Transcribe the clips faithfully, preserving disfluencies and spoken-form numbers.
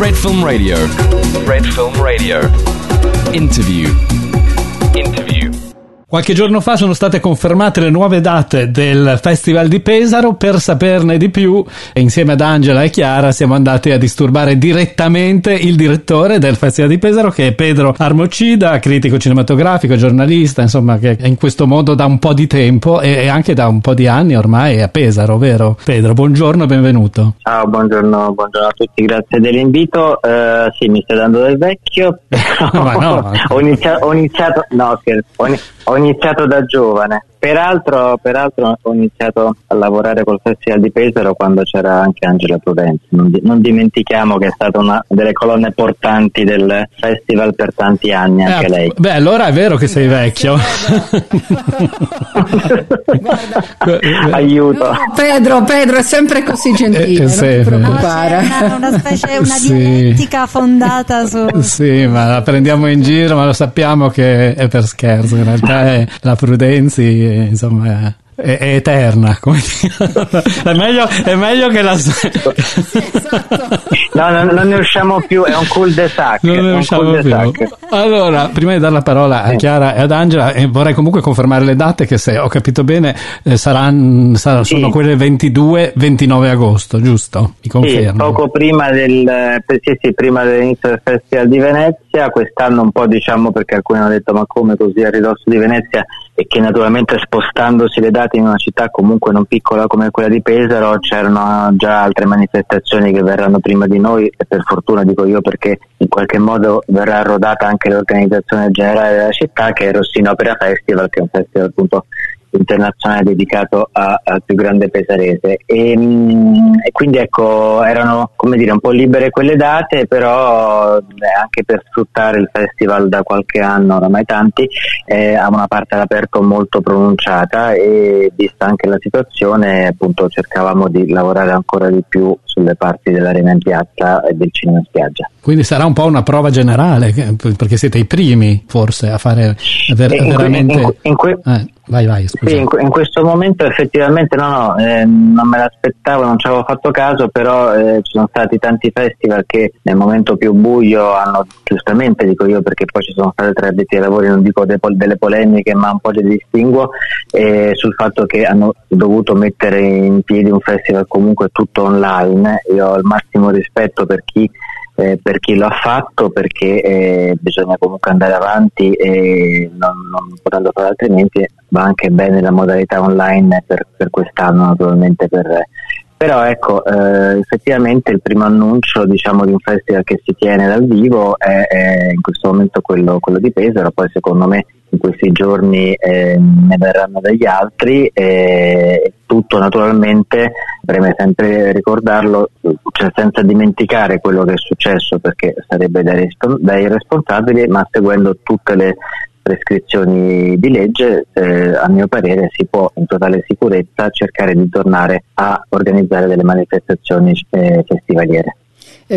Red Film Radio. Red Film Radio. Interview. Interview. Qualche giorno fa sono state confermate le nuove date del Festival di Pesaro. Per saperne di più, insieme ad Angela e Chiara, siamo andati a disturbare direttamente il direttore del Festival di Pesaro, che è Pedro Armocida, critico cinematografico, giornalista, insomma, che in questo modo da un po' di tempo e anche da un po' di anni ormai è a Pesaro, vero? Pedro, buongiorno e benvenuto. Ciao, buongiorno, buongiorno a tutti, grazie dell'invito. Uh, sì, mi stai dando del vecchio, però Ma no, ho, iniziato, ho iniziato, no scherzo, ho iniziato Ho iniziato da giovane, peraltro, peraltro ho iniziato a lavorare col Festival di Pesaro quando c'era anche Angela Prudenzi, non, di, non dimentichiamo che è stata una delle colonne portanti del festival per tanti anni, anche eh, lei. Beh, allora è vero che sei vecchio. Aiuto. No, Pedro, Pedro è sempre così gentile, eh, non ti preoccupare. No, una, una specie, una sì. dialettica fondata su... Sì, ma la prendiamo in giro, ma lo sappiamo che è per scherzo, in realtà è la Prudenzi, insomma, è, è eterna, come è meglio, è meglio che la no, non, non ne usciamo più, è un cul-de-sac, non ne usciamo più. Allora, prima di dare la parola a Chiara e ad Angela, eh, vorrei comunque confermare le date che, se ho capito bene, eh, saranno, saranno sì. sono quelle ventidue ventinove agosto, giusto? Mi confermo? Sì, poco prima del sì, sì, prima dell'inizio del Festival di Venezia, quest'anno un po', diciamo, perché alcuni hanno detto ma come così a ridosso di Venezia, e che naturalmente spostandosi le date in una città comunque non piccola come quella di Pesaro, c'erano già altre manifestazioni che verranno prima di noi, e per fortuna dico io, perché in qualche modo verrà rodata anche l'organizzazione generale della città, che è Rossino Opera Festival, che è un festival appunto internazionale dedicato a, al più grande pesarese, e, e quindi ecco, erano, come dire, un po' libere quelle date, però beh, anche per sfruttare il festival da qualche anno, oramai tanti, eh, ha una parte all'aperto molto pronunciata, e vista anche la situazione appunto cercavamo di lavorare ancora di più sulle parti dell'arena in piazza e del cinema in spiaggia. Quindi sarà un po' una prova generale, perché siete i primi forse a fare ver- in veramente que- in que- in que- eh, vai vai scusa. Sì, in, in questo momento effettivamente no no eh, non me l'aspettavo, non ci avevo fatto caso, però eh, ci sono stati tanti festival che nel momento più buio hanno, giustamente dico io, perché poi ci sono state tra addetti ai lavori, non dico de- delle polemiche, ma un po' di distinguo eh, sul fatto che hanno dovuto mettere in piedi un festival comunque tutto online. Io ho il massimo rispetto per chi Eh, per chi lo ha fatto, perché eh, bisogna comunque andare avanti, e non, non potendo fare altrimenti. Va anche bene la modalità online per, per quest'anno, naturalmente, per, però ecco, eh, effettivamente il primo annuncio, diciamo, di un festival che si tiene dal vivo è, è in questo momento quello, quello di Pesaro. Poi secondo me in questi giorni eh, ne verranno degli altri, e eh, tutto naturalmente, preme sempre ricordarlo, cioè senza dimenticare quello che è successo, perché sarebbe da, risp- da irresponsabili, ma seguendo tutte le prescrizioni di legge, eh, a mio parere si può in totale sicurezza cercare di tornare a organizzare delle manifestazioni eh, festivaliere. eh,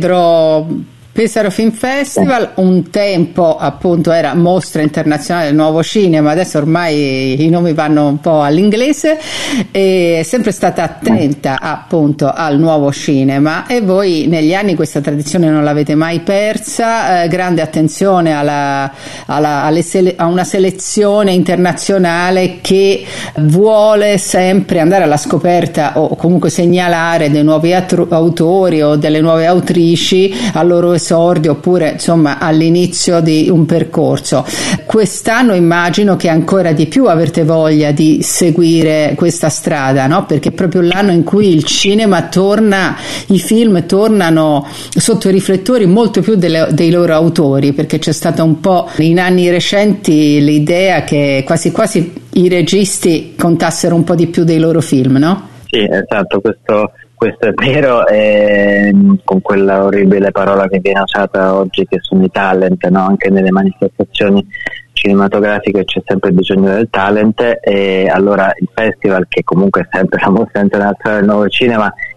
Pedro, Pesaro Film Festival un tempo appunto era Mostra Internazionale del Nuovo Cinema, adesso ormai i nomi vanno un po' all'inglese, e è sempre stata attenta appunto al nuovo cinema, e voi negli anni questa tradizione non l'avete mai persa, eh, grande attenzione alla, alla, alle sele- a una selezione internazionale che vuole sempre andare alla scoperta o comunque segnalare dei nuovi atru- autori o delle nuove autrici al loro esordio, oppure insomma all'inizio di un percorso. Quest'anno immagino che ancora di più avete voglia di seguire questa strada, no? Perché è proprio l'anno in cui il cinema torna, i film tornano sotto i riflettori molto più delle, dei loro autori, perché c'è stata un po' in anni recenti l'idea che quasi quasi i registi contassero un po' di più dei loro film, no? Sì, esatto, questo Questo è vero, e con quella orribile parola che viene usata oggi, che sono i talent, no? Anche nelle manifestazioni cinematografiche c'è sempre bisogno del talent, e allora il festival, che comunque è sempre la Mostra Internazionale del Nuovo Cinema,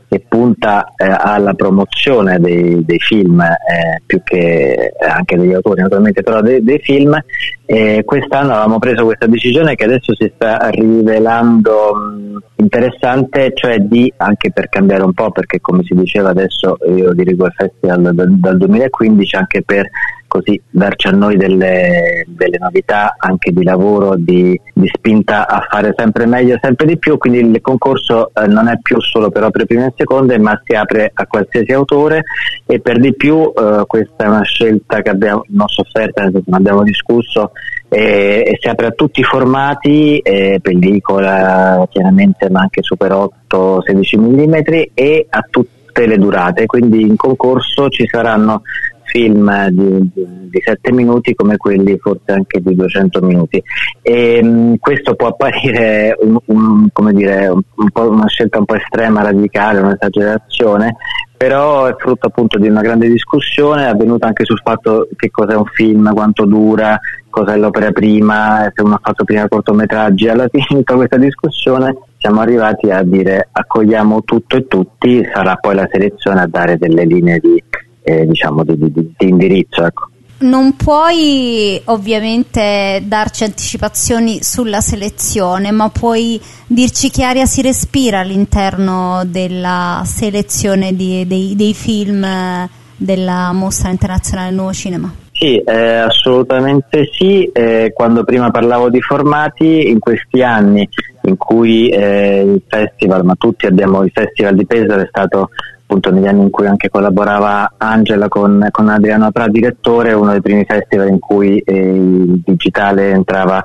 che punta eh, alla promozione dei, dei film, eh, più che anche degli autori naturalmente, però dei, dei film. E quest'anno avevamo preso questa decisione che adesso si sta rivelando mh, interessante, cioè di, anche per cambiare un po', perché come si diceva adesso io dirigo il festival dal, dal duemilaquindici, anche per così darci a noi delle, delle novità anche di lavoro, di, di spinta a fare sempre meglio, sempre di più. Quindi il concorso eh, non è più solo per opere prime e seconde, ma si apre a qualsiasi autore, e per di più eh, questa è una scelta che abbiamo non sofferta, nel senso, ne abbiamo discusso, e, e si apre a tutti i formati, eh, pellicola chiaramente, ma anche Super otto, sedici millimetri, e a tutte le durate. Quindi in concorso ci saranno film di, di, di sette minuti come quelli forse anche di duecento minuti, e mh, questo può apparire un, un, come dire, un, un po' una scelta un po' estrema, radicale, un'esagerazione, però è frutto appunto di una grande discussione avvenuta anche sul fatto che cos'è un film, quanto dura, cos'è l'opera prima, se uno ha fatto prima cortometraggi. Alla fine di tutta questa discussione siamo arrivati a dire accogliamo tutto e tutti, sarà poi la selezione a dare delle linee di Eh, diciamo di, di, di indirizzo, ecco. Non puoi ovviamente darci anticipazioni sulla selezione, ma puoi dirci che aria si respira all'interno della selezione di, dei, dei film della Mostra Internazionale del Nuovo Cinema? Sì, eh, assolutamente sì. Eh, quando prima parlavo di formati, in questi anni in cui eh, il festival, ma tutti abbiamo, il Festival di Pesaro è stato appunto negli anni in cui anche collaborava Angela con, con Adriano Pra, direttore, uno dei primi festival in cui eh, il digitale entrava,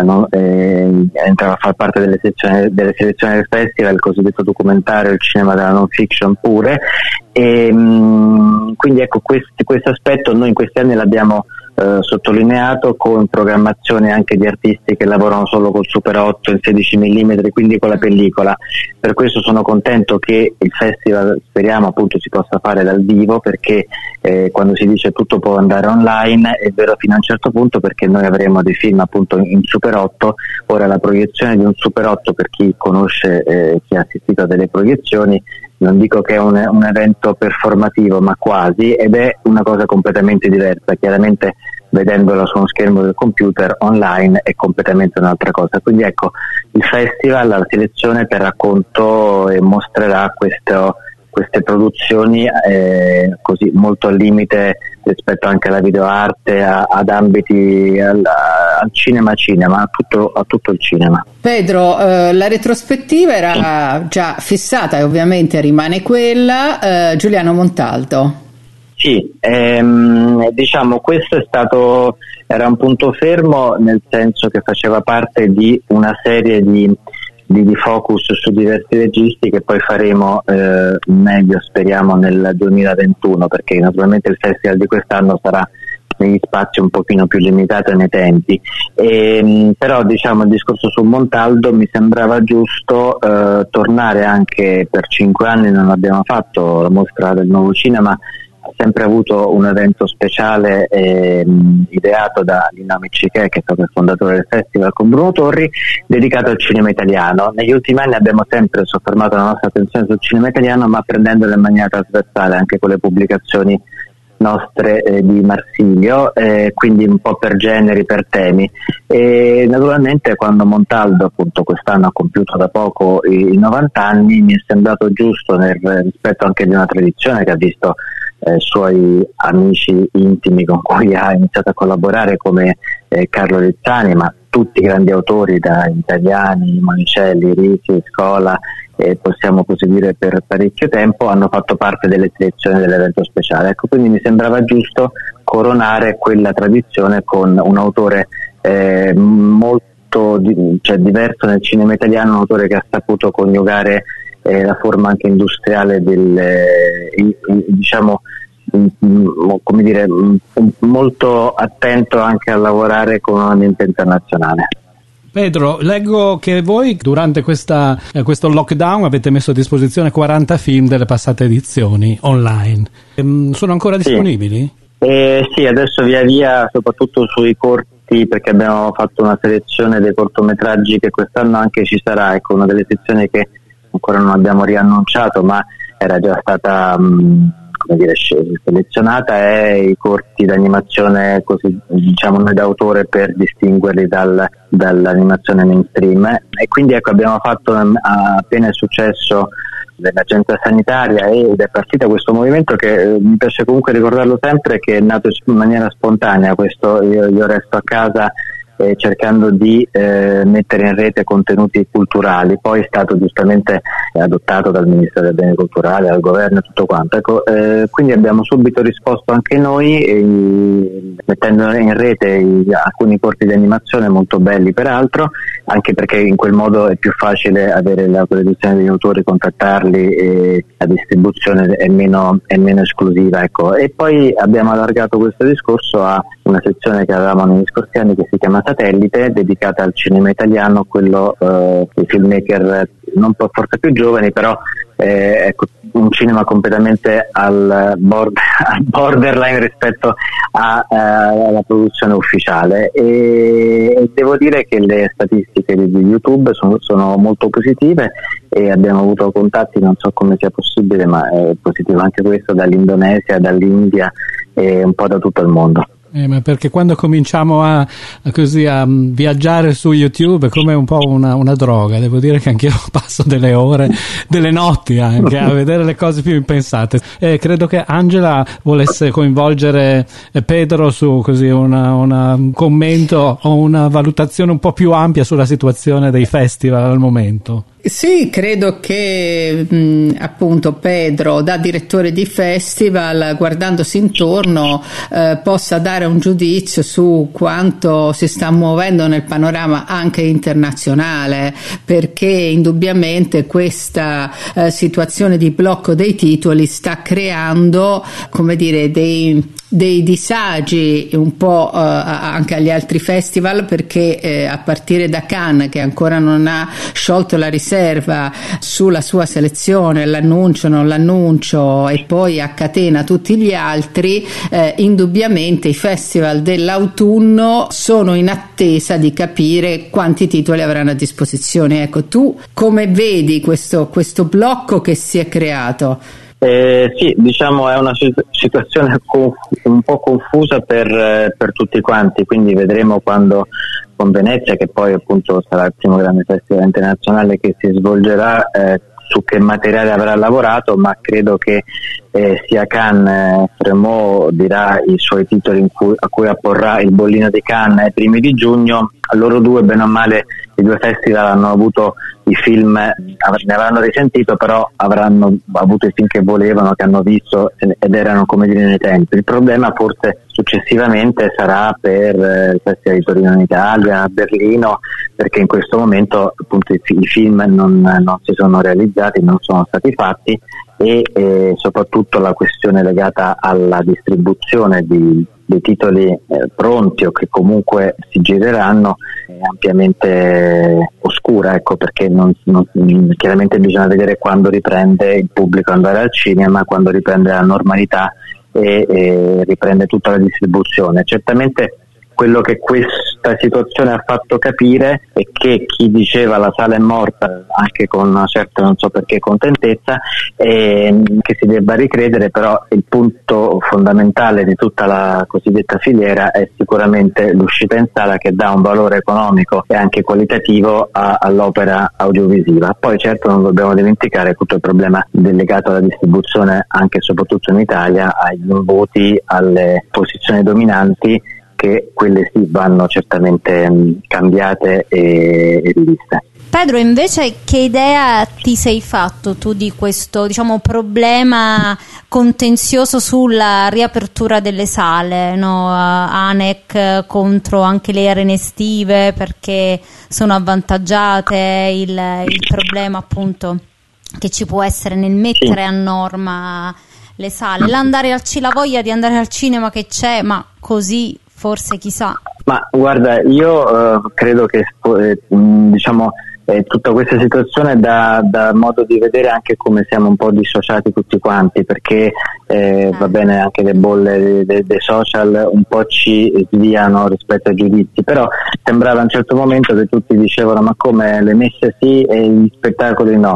eh, entrava a far parte delle sezioni, delle selezioni del festival, il cosiddetto documentario, il cinema della non fiction pure, e mh, quindi ecco questo aspetto noi in questi anni l'abbiamo eh, sottolineato, con programmazione anche di artisti che lavorano solo col Super otto in sedici millimetri, quindi con la pellicola. Per questo sono contento che il festival, speriamo appunto, si possa fare dal vivo, perché eh, quando si dice tutto può andare online è vero fino a un certo punto, perché noi avremo dei film appunto in Super otto. Ora la proiezione di un Super otto, per chi conosce, eh, chi ha assistito a delle proiezioni, non dico che è un, un evento performativo, ma quasi, ed è una cosa completamente diversa. Chiaramente vedendola su uno schermo del computer online è completamente un'altra cosa. Quindi ecco, il festival, la selezione terrà conto e mostrerà questo, queste produzioni eh, così molto al limite rispetto anche alla videoarte, a, ad ambiti, al, al cinema cinema, a tutto, a tutto il cinema. Pedro, eh, la retrospettiva era già fissata e ovviamente rimane quella. eh, Giuliano Montaldo. Sì, ehm, diciamo questo è stato, era un punto fermo, nel senso che faceva parte di una serie di, di, di focus su diversi registi che poi faremo eh, meglio, speriamo, nel duemilaventuno, perché naturalmente il festival di quest'anno sarà negli spazi un pochino più limitati nei tempi, e, però diciamo il discorso su Montaldo mi sembrava giusto eh, tornare, anche per cinque anni non abbiamo fatto la Mostra del Nuovo Cinema, ha sempre avuto un evento speciale eh, ideato da Lino Miccichè, che è stato il fondatore del festival, con Bruno Torri, dedicato al cinema italiano. Negli ultimi anni abbiamo sempre soffermato la nostra attenzione sul cinema italiano, ma prendendolo in maniera trasversale, anche con le pubblicazioni nostre eh, di Marsilio, eh, quindi un po' per generi, per temi. E naturalmente quando Montaldo appunto quest'anno ha compiuto da poco i, i novanta anni, mi è sembrato giusto, nel rispetto anche di una tradizione che ha visto eh, suoi amici intimi con cui ha iniziato a collaborare, come eh, Carlo Rizzani, ma tutti i grandi autori, da italiani, Monicelli, Ricci, Scola, eh, possiamo così dire per parecchio tempo, hanno fatto parte delle selezioni dell'evento speciale. Ecco, quindi mi sembrava giusto coronare quella tradizione con un autore eh, molto di, cioè, diverso nel cinema italiano, un autore che ha saputo coniugare eh, la forma anche industriale del eh, il, il, diciamo come dire, molto attento anche a lavorare con un ambiente internazionale. Pedro, leggo che voi durante questa, eh, questo lockdown avete messo a disposizione quaranta film delle passate edizioni online. Ehm, sono ancora disponibili? Sì. Eh, sì, adesso via via, soprattutto sui corti, perché abbiamo fatto una selezione dei cortometraggi che quest'anno anche ci sarà, ecco, una delle sezioni che ancora non abbiamo riannunciato, ma era già stata mh, come dire, selezionata, è i corti d'animazione, così diciamo noi d'autore, per distinguerli dal, dall'animazione mainstream, e quindi ecco abbiamo fatto appena è successo dell'agenzia sanitaria ed è partito questo movimento che eh, mi piace comunque ricordarlo sempre, che è nato in maniera spontanea. Questo io, io resto a casa eh, cercando di eh, mettere in rete contenuti culturali, poi è stato giustamente adottato dal Ministero dei Beni Culturali, dal governo e tutto quanto, ecco, eh, quindi abbiamo subito risposto anche noi eh, mettendo in rete i, alcuni corti di animazione molto belli peraltro, anche perché in quel modo è più facile avere l'autorizzazione degli autori, contattarli, e la distribuzione è meno, è meno esclusiva, ecco. E poi abbiamo allargato questo discorso a una sezione che avevamo negli scorsi anni che si chiama Satellite, dedicata al cinema italiano, quello eh, dei filmmaker non forse più giovani, però eh, ecco, un cinema completamente al, border, al borderline rispetto a, eh, alla produzione ufficiale, e, e devo dire che le statistiche di, di YouTube sono, sono molto positive, e abbiamo avuto contatti, non so come sia possibile, ma è positivo anche questo, dall'Indonesia, dall'India e un po' da tutto il mondo. Eh, ma perché quando cominciamo a, a così a viaggiare su YouTube è come un po' una, una droga. Devo dire che anch'io passo delle ore, delle notti anche a vedere le cose più impensate. Eh, credo che Angela volesse coinvolgere Pedro su così una, una, un commento o una valutazione un po' più ampia sulla situazione dei festival al momento. Sì, credo che mh, appunto Pedro, da direttore di festival, guardandosi intorno, eh, possa dare un giudizio su quanto si sta muovendo nel panorama anche internazionale, perché indubbiamente questa eh, situazione di blocco dei titoli sta creando, come dire, dei dei disagi un po' eh, anche agli altri festival, perché eh, a partire da Cannes, che ancora non ha sciolto la riserva sulla sua selezione, l'annuncio, non l'annuncio, e poi a catena tutti gli altri, eh, indubbiamente i festival dell'autunno sono in attesa di capire quanti titoli avranno a disposizione. Ecco, tu come vedi questo, questo blocco che si è creato? Eh, sì, diciamo è una situazione un po' confusa per, per tutti quanti, quindi vedremo quando con Venezia, che poi appunto sarà il primo grande festival internazionale che si svolgerà, eh, su che materiale avrà lavorato, ma credo che eh, sia Cannes, eh, Fremont dirà i suoi titoli in cui, a cui apporrà il bollino di Cannes ai primi di giugno. Loro due, bene o male, i due festival hanno avuto i film, ne avranno risentito, però avranno avuto i film che volevano, che hanno visto ed erano, come dire, nei tempi. Il problema forse successivamente sarà per il Festival di Torino in Italia, a Berlino, perché in questo momento appunto i, i film non, non si sono realizzati, non sono stati fatti, e eh, soprattutto la questione legata alla distribuzione di dei titoli eh, pronti o che comunque si gireranno è ampiamente oscura, ecco, perché non, non, chiaramente bisogna vedere quando riprende il pubblico andare al cinema, quando riprende la normalità e, e riprende tutta la distribuzione. Certamente quello che questa situazione ha fatto capire è che chi diceva la sala è morta, anche con una certa, non so perché, contentezza, e che si debba ricredere, però il punto fondamentale di tutta la cosiddetta filiera è sicuramente l'uscita in sala, che dà un valore economico e anche qualitativo a, all'opera audiovisiva. Poi certo non dobbiamo dimenticare tutto il problema legato alla distribuzione, anche e soprattutto in Italia, agli voti, alle posizioni dominanti, che quelle sì vanno certamente mh, cambiate e, e riviste. Pedro, invece, che idea ti sei fatto tu di questo, diciamo, problema contenzioso sulla riapertura delle sale, no? A N E C contro anche le arene estive perché sono avvantaggiate, il, il problema appunto che ci può essere nel mettere a norma le sale, l'andare al ci- la voglia di andare al cinema che c'è, ma così forse chissà. Ma guarda, io eh, credo che eh, diciamo eh, tutta questa situazione dà, dà modo di vedere anche come siamo un po' dissociati tutti quanti, perché eh, va bene anche le bolle dei, dei, dei social un po' ci sviano rispetto ai giudizi, però sembrava a un certo momento che tutti dicevano ma come le messe sì e gli spettacoli no.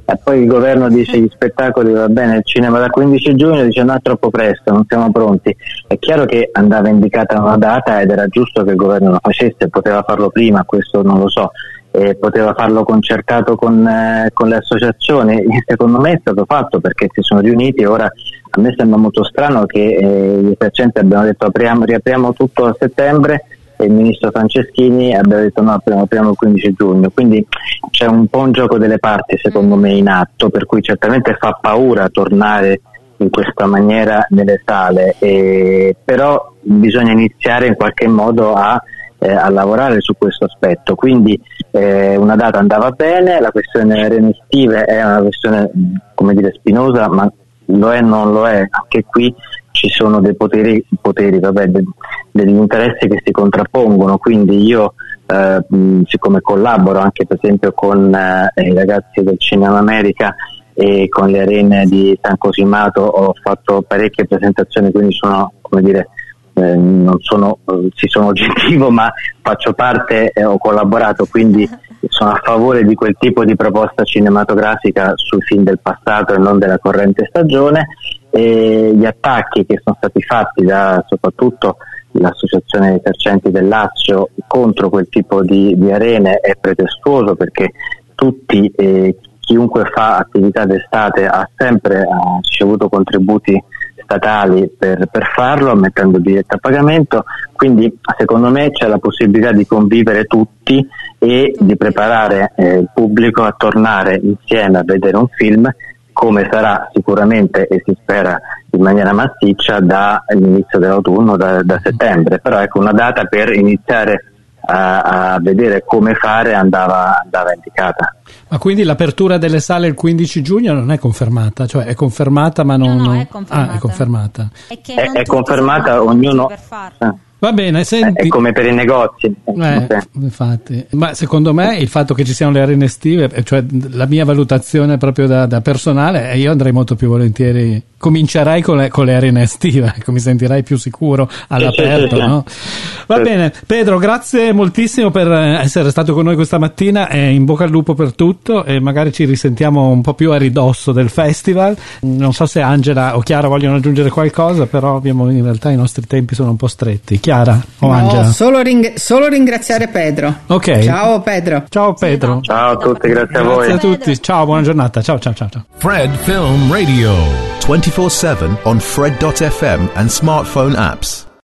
e poi il governo dice gli spettacoli va bene, il cinema dal quindici giugno, dice no, è troppo presto, non siamo pronti. È chiaro che andava indicata una data ed era giusto che il governo lo facesse, poteva farlo prima, questo non lo so, eh, poteva farlo concertato con, eh, con le associazioni. Secondo me è stato fatto perché si sono riuniti. Ora a me sembra molto strano che eh, gli esercenti abbiano detto apriamo, riapriamo tutto a settembre e il ministro Franceschini abbia detto no, apriamo, apriamo il quindici giugno, quindi c'è un po' un gioco delle parti secondo me in atto, per cui certamente fa paura tornare in questa maniera nelle sale, e, però bisogna iniziare in qualche modo a, eh, a lavorare su questo aspetto, quindi eh, una data andava bene, la questione arene estive è una questione come dire spinosa, ma lo è non lo è, anche qui ci sono dei poteri, poteri vabbè, de, degli interessi che si contrappongono, quindi io eh, mh, siccome collaboro anche per esempio con eh, i ragazzi del Cinema America e con le arene di San Cosimato ho fatto parecchie presentazioni, quindi sono, come dire, eh, non sono, eh, sì, sono oggettivo, ma faccio parte e eh, ho collaborato, quindi sono a favore di quel tipo di proposta cinematografica sui film del passato e non della corrente stagione. E gli attacchi che sono stati fatti da soprattutto l'associazione dei esercenti del Lazio contro quel tipo di, di arene è pretestuoso, perché tutti eh, chiunque fa attività d'estate ha sempre ha ricevuto contributi statali per, per farlo, mettendo biglietto a pagamento, quindi secondo me c'è la possibilità di convivere tutti e di preparare eh, il pubblico a tornare insieme a vedere un film, come sarà sicuramente e si spera in maniera massiccia dall'inizio dell'autunno, da, da settembre, però ecco una data per iniziare a, a vedere come fare andava, andava indicata. Ma quindi l'apertura delle sale il quindici giugno non è confermata? Cioè è confermata ma non... No, no, è confermata. Ah, è confermata. È, che È, non è tutti confermata, sono ognuno... per farlo. Eh. Va bene, senti. È come per i negozi. Eh, infatti, ma secondo me il fatto che ci siano le arene estive, cioè la mia valutazione proprio da, da personale, io andrei molto più volentieri, comincerei con le, con le arene estive, ecco, mi sentirai più sicuro all'aperto, sì, sì, no? Va sì. Bene, Pedro, grazie moltissimo per essere stato con noi questa mattina e in bocca al lupo per tutto, e magari ci risentiamo un po' più a ridosso del festival. Non so se Angela o Chiara vogliono aggiungere qualcosa, però abbiamo, in realtà i nostri tempi sono un po' stretti. Chiara o no, Angela? Solo, ring- solo ringraziare Pedro. Ok. Ciao Pedro. Ciao Pedro. Ciao a tutti, grazie a voi. Grazie a tutti. Ciao, buona giornata. Ciao ciao ciao ciao. Fred Film Radio. twenty-four seven on Fred dot f m and smartphone apps.